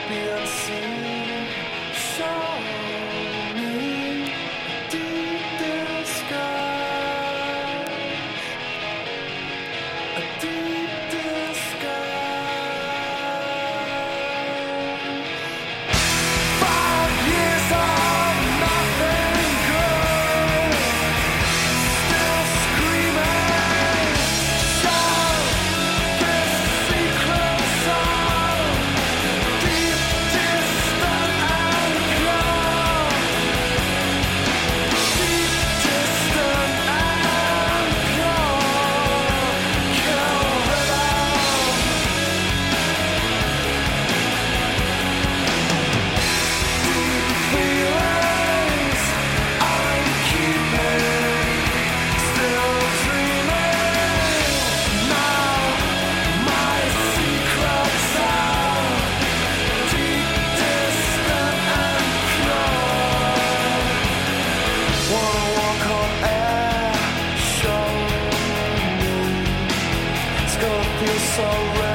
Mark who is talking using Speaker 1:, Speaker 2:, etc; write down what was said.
Speaker 1: be unseen. Show me deep disguise, a deep disguise. 5 years of nothing good, still screaming. Shout this secret sound, deep, distant and cold. Deep, distant and cold. Kill rhythm. Deep feelings I'm keeping, still dreaming. Now my secret's out, deep, distant and cold. Wanna walk on air, show me. It's gonna feel so real.